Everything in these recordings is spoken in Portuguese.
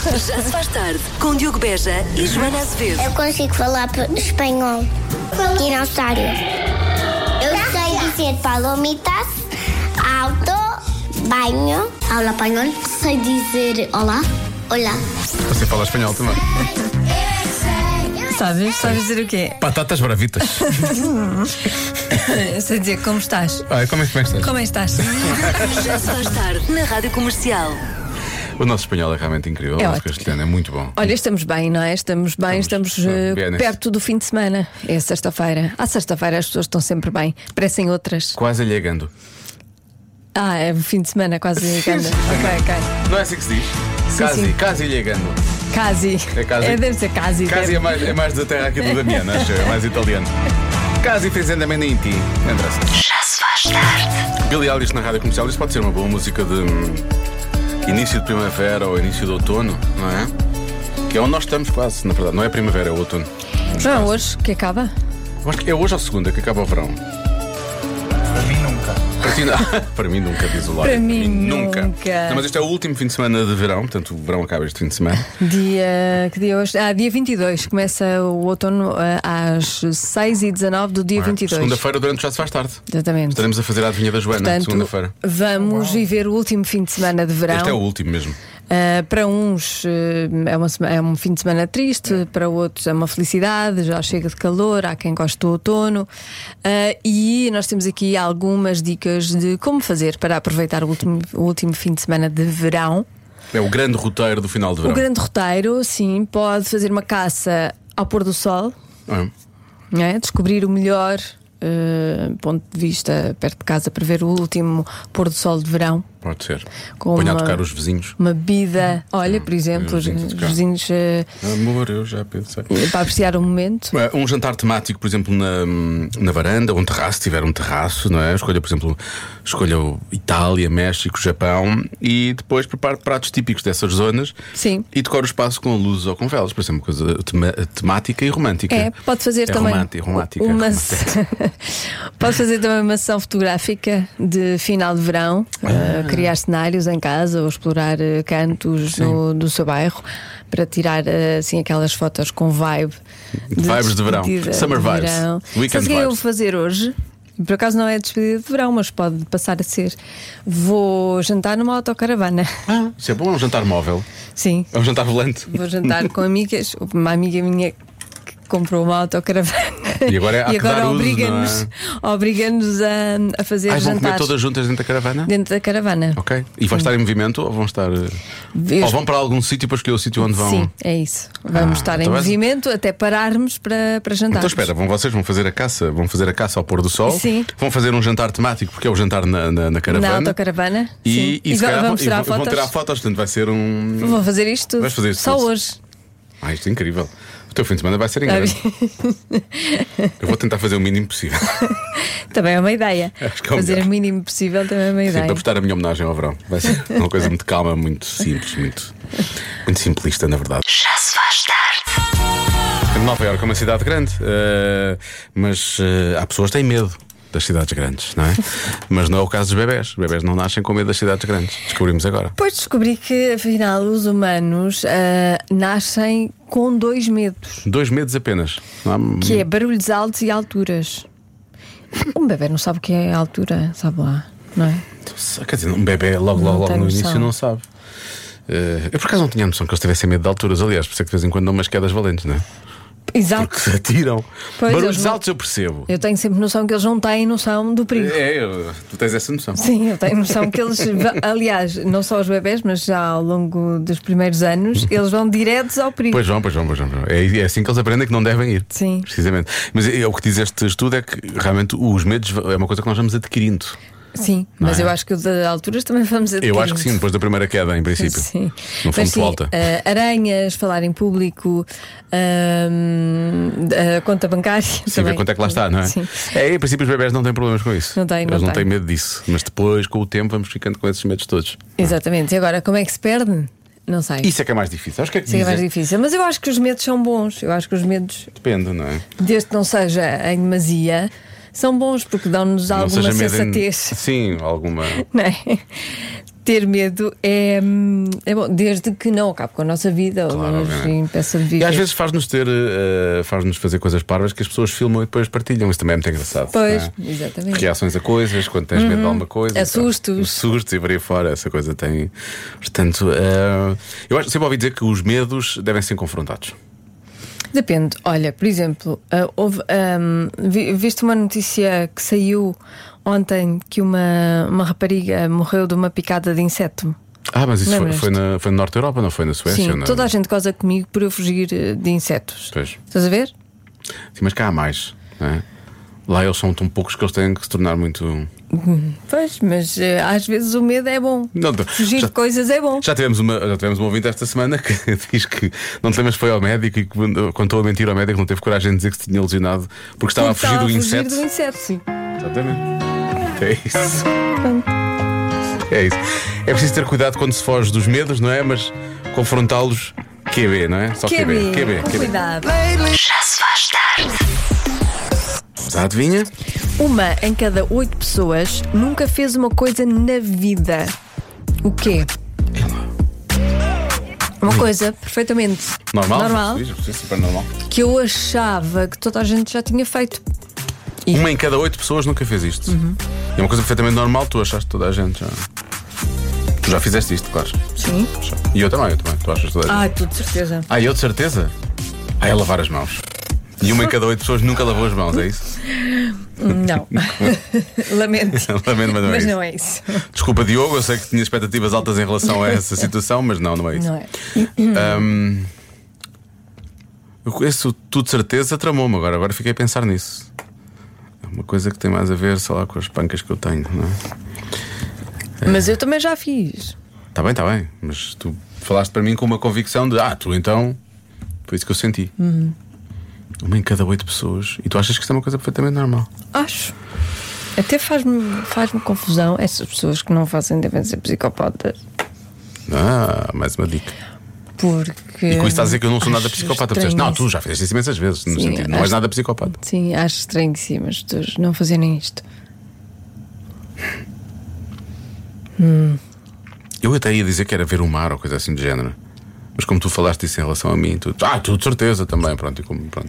Já se faz tarde com Diogo Beja e Joana Azevedo. Eu consigo falar espanhol. Dinossauro. Eu sei dizer palomitas, auto, banho. Aula espanhol. Sei dizer olá. Olá. Você fala espanhol também. Sabes dizer o quê? Batatas bravitas. Eu sei dizer como estás. Ai, como é que estás? Como estás? Já se faz tarde na Rádio Comercial. O nosso espanhol é realmente incrível. É o nosso ótimo. castelhano é muito bom. Olha, estamos bem, não é? Estamos bem, perto do fim de semana. É sexta-feira. À sexta-feira as pessoas estão sempre bem. Parecem outras. Quase alhegando. É o fim de semana, quase ligando. Ok. Não é assim que se diz? Sim. Casi alhegando. Casi. É casi. Deve ser casi. Casi é mais da terra aqui do Damiano, acho eu, é mais italiano. Casi fazendo em ti. Interessa. Já se faz tarde. Billie Eilish na rádio comercial. Isso pode ser uma boa música de início de primavera ou início de outono, não é? Que é onde nós estamos quase, na verdade. Não é primavera, é outono. Não é hoje que acaba? Eu acho que é hoje ou segunda que acaba o verão. Para mim nunca. Para ti, não. Para mim nunca, diz o Lário. Para mim nunca. Não, mas este é o último fim de semana de verão. Portanto, o verão acaba este fim de semana. Que dia hoje? Dia 22. Começa o outono às 6h19 do dia 22. Segunda-feira durante Já se faz tarde. Exatamente. Estaremos a fazer a adivinha da Joana, Portanto, segunda-feira. vamos viver o último fim de semana de verão. Este é o último mesmo. Para uns é um fim de semana triste, para outros é uma felicidade, já chega de calor, há quem goste do outono. E nós temos aqui algumas dicas de como fazer para aproveitar o último fim de semana de verão. É o grande roteiro do final de verão. O grande roteiro, sim, pode fazer uma caça ao pôr do sol, não é? Descobrir o melhor ponto de vista perto de casa para ver o último pôr do sol de verão. Pode ser. Com Ponha a tocar os vizinhos. Uma bebida, olha, por exemplo, os vizinhos Amor, eu já pensei. para apreciar o momento. Um jantar temático, por exemplo, na varanda, ou um terraço, se tiver um terraço, não é? Escolha, por exemplo, Itália, México, Japão, e depois prepare pratos típicos dessas zonas. Sim. E decore o espaço com luzes ou com velas, por exemplo, uma coisa temática e romântica. Pode fazer também romântica. Pode fazer também uma sessão fotográfica de final de verão, criar cenários em casa ou explorar cantos do seu bairro para tirar assim aquelas fotos com vibe Vibes de verão. Summer vibes. Weekend Sabe o que eu vou vibes. fazer hoje? Por acaso não é despedida de verão, mas pode passar a ser. Vou jantar numa autocaravana. Isso é bom, é um jantar móvel. Sim. É um jantar volante. Vou jantar com amigas. Uma amiga minha que comprou uma autocaravana. E agora há que dar uso, obriga-nos a fazer Vão comer jantares todas juntas dentro da caravana? dentro da caravana. Ok. E vai estar em movimento ou vão estar. Ou vão para algum sítio para escolher o sítio onde vão? Sim, é isso. Vamos estar em então movimento até pararmos para jantar. Então espera, vocês vão fazer a caça ao pôr do sol. Sim. Vão fazer um jantar temático, porque é o jantar na caravana. Na autocaravana. E sim. se calhar vamos tirar vão fotos. tirar fotos, portanto vai ser um. Vou fazer isto tudo. Vais fazer isto só tudo. hoje. Isto é incrível. O teu fim de semana vai ser incrível. Eu vou tentar fazer o mínimo possível. Também é uma ideia. Acho que é o Fazer melhor. o mínimo possível também é uma Sim, ideia. para prestar a minha homenagem ao verão. Vai ser uma coisa muito calma, muito simples, muito simplista, na verdade. Já se faz tarde. Nova Iorque é uma cidade grande, mas há pessoas que têm medo das cidades grandes, não é? Mas não é o caso dos bebés. Os bebés não nascem com medo das cidades grandes. Descobrimos agora. Depois descobri que afinal os humanos nascem com 2 medos, 2 medos apenas. Não há... que é barulhos altos e alturas. Um bebé não sabe o que é altura, sabe lá, não é? Quer dizer, um bebê logo tem no noção. início não sabe. Eu por acaso não tinha noção que eles tivessem medo de alturas. Aliás, por isso é que de vez em quando dão umas quedas valentes, não é? Exato. Porque se atiram. Pois, Barulhos eles não- altos eu percebo. Eu tenho sempre noção que eles não têm noção do perigo. Tu tens essa noção. Sim, eu tenho noção que eles, aliás, não só os bebés, mas já ao longo dos primeiros anos, eles vão diretos ao perigo. Pois vão. É assim que eles aprendem que não devem ir. Sim. Precisamente. Mas o que diz este estudo é que realmente os medos é uma coisa que nós vamos adquirindo. Sim, mas eu acho que o de alturas também vamos adquirir. Eu acho que sim, depois da primeira queda, em princípio. Sim. Não foi Mas muito sim, alta. aranhas, falar em público, a conta bancária. Sim, também. ver quanto é que lá está, não é? Sim. Em princípio, os bebés não têm problemas com isso. Não têm, Eles não têm. têm medo disso. Mas depois, com o tempo, vamos ficando com esses medos todos. Exatamente. E agora, como é que se perde? Não sei. Isso é que é mais difícil. Acho que é que Isso é mais dizem. difícil. Mas eu acho que os medos são bons. Eu acho que os medos, Depende, não é? desde que não seja em demasia, são bons porque dão-nos Não alguma seja medo sensatez. Sim, alguma. Não é? ter medo é bom, desde que não acabe com a nossa vida, Claro, ou nos obviamente. impeça de viver. E às vezes faz-nos fazer coisas parvas que as pessoas filmam e depois partilham. Isso também é muito engraçado. Pois, não é? exatamente. Reações a coisas, quando tens medo de alguma coisa. Sustos. Sustos e por aí fora, essa coisa tem. Portanto, eu sempre ouvi dizer que os medos devem ser confrontados. Depende. Olha, por exemplo, viste uma notícia que saiu ontem que uma rapariga morreu de uma picada de inseto? Mas isso Lembras-te? foi na Norte Europa, não foi na Suécia? Sim, não? toda a gente goza comigo por eu fugir de insetos. Pois. Estás a ver? Sim, mas cá há mais, não é? Lá eles são tão poucos que eles têm que se tornar muito. Pois, mas às vezes o medo é bom. Não, Fugir de coisas é bom. Já tivemos uma ouvinte esta semana que diz que não te lembras que foi ao médico e que contou a mentir ao médico, não teve coragem de dizer que se tinha lesionado porque estava a fugir do inseto. Sim. Exatamente. É isso. É isso. É preciso ter cuidado quando se foge dos medos, não é? Mas confrontá-los, QB, não é? Só QB. Com cuidado. Já se faz tarde. Vamos à adivinha? Uma em cada 8 pessoas nunca fez uma coisa na vida. O quê? Uma coisa perfeitamente Normal? Sim, super normal. que eu achava que toda a gente já tinha feito. Uma em cada 8 pessoas nunca fez isto. É uma coisa perfeitamente normal, tu achaste toda a gente já. Tu já fizeste isto, claro. Sim. E eu também. Tu achas toda a gente. Tu de certeza. Eu de certeza? É lavar as mãos. E uma em cada 8 pessoas nunca lavou as mãos, é isso? Não. Lamento. Lamento, mas não é Mas isso. não é isso. Desculpa, Diogo, eu sei que tinha expectativas altas em relação a essa situação, mas não é isso. Não é. Eu conheço tu de certeza, tramou-me agora fiquei a pensar nisso. É uma coisa que tem mais a ver, sei lá, com as pancas que eu tenho, não é? Mas eu também já fiz. Está bem, mas tu falaste para mim com uma convicção de tu então. Foi isso que eu senti. Uma em cada 8 pessoas. E tu achas que isto é uma coisa perfeitamente normal? Acho. Até faz-me confusão. Essas pessoas que não fazem devem ser psicopatas. Mais uma dica. Porque. E com isso estás a dizer que eu não sou nada acho psicopata. estranho Não, isso. tu já fizeste isso imensas vezes. No Sim, sentido, não és acho- nada psicopata. Sim, acho estranho que sim, mas as pessoas não fazerem isto. Eu até ia dizer que era ver o mar ou coisa assim do género. Mas como tu falaste isso em relação a mim, tu de certeza também. Pronto.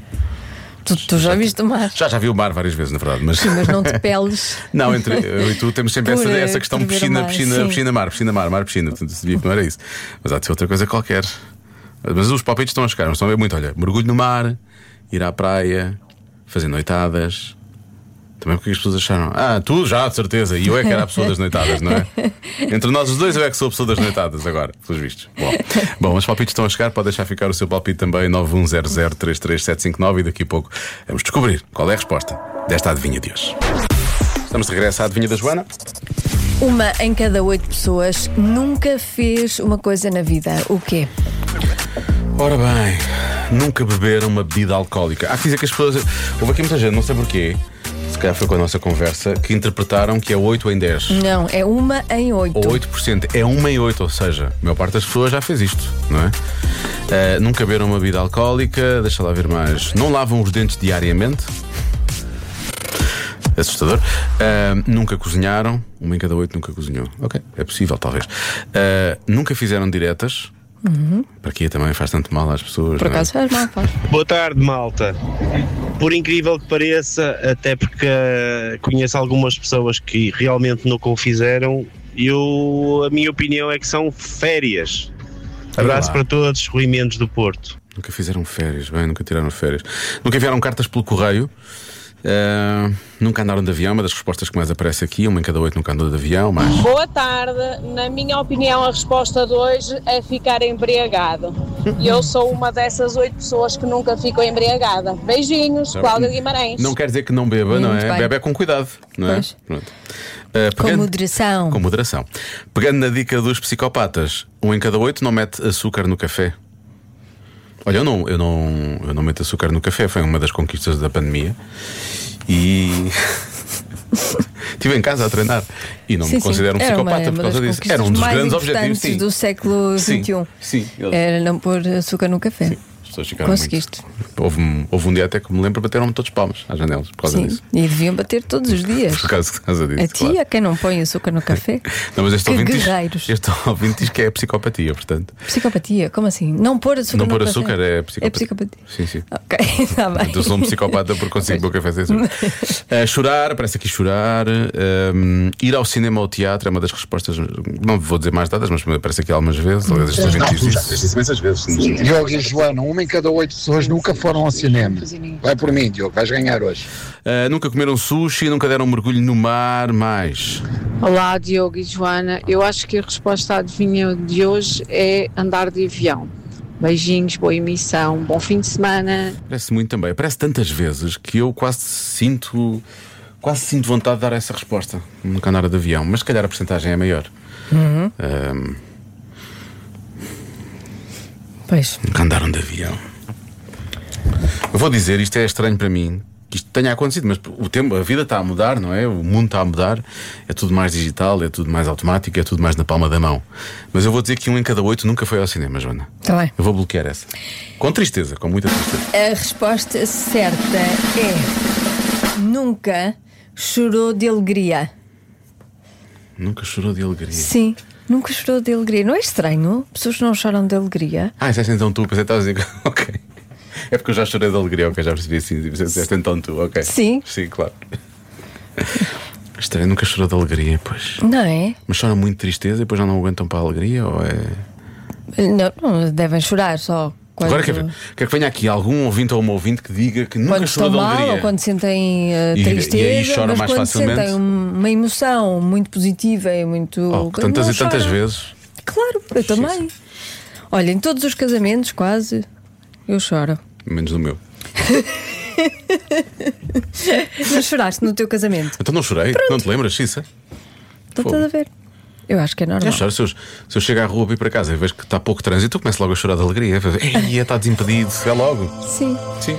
Tu já viste o mar? Já vi o mar várias vezes, na verdade. Mas, Sim, mas não te peles. não, entre eu e tu temos sempre Por, essa questão por ver o mar, sim. mar, piscina. Portanto, se via que não era isso. Mas há de ser outra coisa qualquer. Mas os palpites estão a chegar, mas estão a ver muito. Olha, mergulho no mar, ir à praia, fazer noitadas. Também porque as pessoas acharam, tu já, de certeza. E eu é que era a pessoa das noitadas, não é? Entre nós os dois, eu é que sou a pessoa das noitadas agora, pelos vistos. Bom, os palpites estão a chegar. Pode deixar ficar o seu palpite também 910033759. E daqui a pouco vamos descobrir qual é a resposta desta adivinha de hoje. Estamos de regresso à adivinha da Joana. Uma em cada 8 pessoas nunca fez uma coisa na vida. O quê? Ora bem, nunca beberam uma bebida alcoólica. Há que dizer que as pessoas. Houve aqui muita gente, não sei porquê. Se calhar foi com a nossa conversa, que interpretaram que é 8 em 10. Não, é uma em 8. Ou 8%, é 1 em 8, ou seja, a maior parte das pessoas já fez isto, não é? Nunca beberam uma bebida alcoólica, deixa lá ver mais. Não lavam os dentes diariamente. Assustador. Nunca cozinharam. 1 em cada 8 nunca cozinhou. Ok, é possível, talvez. Nunca fizeram diretas. Para aqui também faz tanto mal às pessoas. Por não é? acaso faz mal, faz. Boa tarde, malta. Por incrível que pareça, até porque conheço algumas pessoas que realmente nunca o fizeram, a minha opinião é que são férias. Abraço para todos, Rui Mendes do Porto. Nunca fizeram férias, bem, nunca tiraram férias. Nunca enviaram cartas pelo correio. Nunca andaram de avião. Uma das respostas que mais aparece aqui. 1 em cada 8 nunca andou de avião, mas... Boa tarde. Na minha opinião, a resposta de hoje é ficar embriagado. E eu sou uma dessas 8 pessoas que nunca ficou embriagada. Beijinhos, Cláudia Guimarães. Não quer dizer que não beba, não Muito é? bem. Bebe com cuidado, não é? Pois. Pronto. Com moderação. Com moderação. Pegando na dica dos psicopatas, 1 em cada 8 não mete açúcar no café. Olha, eu não meto açúcar no café. Foi uma das conquistas da pandemia. E estive em casa a treinar. E não me considero um psicopata por causa disso. Era um dos grandes objetivos, sim, do século XXI. Sim. Era não pôr açúcar no café. pessoas ficaram Conseguiste. muito. Houve um dia até que me lembro, bateram-me todos palmas às janelas por causa Sim, disso. e deviam bater todos os dias. Por causa disso. A ti, claro. a quem não põe açúcar no café. Não, mas este guerreiros. ouvinte diz que é psicopatia, portanto. Psicopatia, como assim? Não pôr açúcar Não no pôr café? açúcar é psicopatia. É psicopatia. Sim, sim. Ok, está bem. Eu sou um psicopata porque consigo beber café sem açúcar. Chorar, parece aqui chorar. Ir ao cinema ou ao teatro é uma das respostas. Não vou dizer mais dadas, mas parece aqui algumas vezes. Aliás, esta gente diz isso. Disse imensas vezes. Diogo e Joana, uma em cada 8 pessoas nunca foram ao cinema. Vai por mim, Diogo, vais ganhar hoje. Nunca comeram sushi, nunca deram um mergulho no mar, mais. Olá, Diogo e Joana. Eu acho que a resposta à adivinha de hoje é andar de avião. Beijinhos, boa emissão, bom fim de semana. Parece muito também. Parece tantas vezes que eu quase sinto vontade de dar essa resposta. Nunca andar de avião, mas se calhar a porcentagem é maior. Pois. Nunca andaram de avião. Eu vou dizer, isto é estranho para mim, que isto tenha acontecido, mas a vida está a mudar, não é? O mundo está a mudar, é tudo mais digital, é tudo mais automático, é tudo mais na palma da mão. Mas eu vou dizer que 1 em cada 8 nunca foi ao cinema, Joana. Está bem. Eu vou bloquear essa. Com tristeza, com muita tristeza. A resposta certa é: nunca chorou de alegria. Nunca chorou de alegria. Sim, nunca chorou de alegria. Não é estranho? Pessoas que não choram de alegria. Isso é então tu, pensei que estavas a dizer. Ok. É porque eu já chorei de alegria, ok, já percebi assim. Disseste então tu, ok. Sim. Sim, claro. Estranho, nunca chorou de alegria, pois. Não é? Mas choram muito de tristeza e depois já não aguentam para a alegria, ou é. Não devem chorar só. Quando... Agora quer que venha aqui algum ouvinte ou uma ouvinte que diga que nunca quando chorou estão de alegria. mal ou quando sentem tristeza, e aí choram mas mais quando facilmente. sentem uma emoção muito positiva e muito. Tantas não e tantas choram. vezes. Claro, eu também. Olha, em todos os casamentos, quase, eu choro. Menos no meu. Não choraste no teu casamento? Então não chorei, não te lembras, Cissa? Então estás a ver? Eu acho que é normal. Eu choro, se eu chego à rua para ir para casa e vejo que está pouco trânsito, eu começo logo a chorar de alegria. Ei, está desimpedido, é logo. Sim.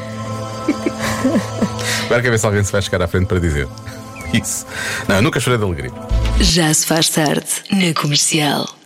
Agora quer ver se alguém se vai chegar à frente para dizer isso. Não, eu nunca chorei de alegria. Já se faz tarde na Comercial.